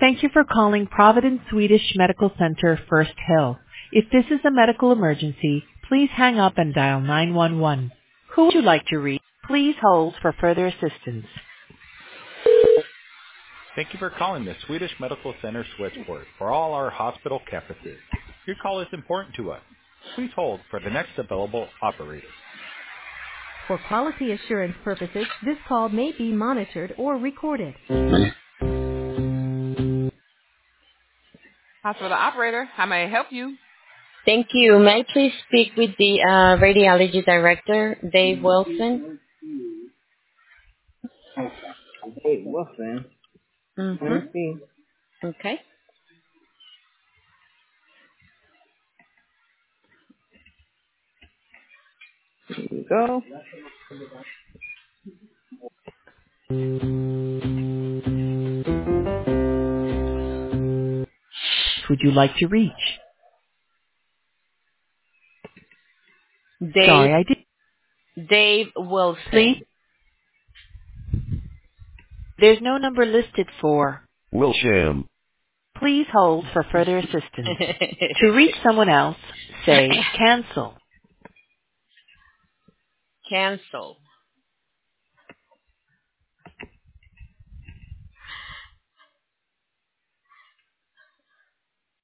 Thank you for calling Providence Swedish Medical Center, First Hill. If this is a medical emergency, please hang up and dial 911. Who would you like to reach? Please hold for further assistance. Thank you for calling the Swedish Medical Center switchboard for all our hospital campuses. Your call is important to us. Please hold for the next available operator. For quality assurance purposes, this call may be monitored or recorded. Hospital operator, how may I help you? Thank you. May I please speak with the radiology director, Dave Wilson? Hey, Wilson. Let me see. Okay. Here you go. Who would you like to reach? Sorry, I did. Dave Wilson. Please. There's no number listed for Wilsham. Please hold for further assistance. To reach someone else, say cancel. Cancel.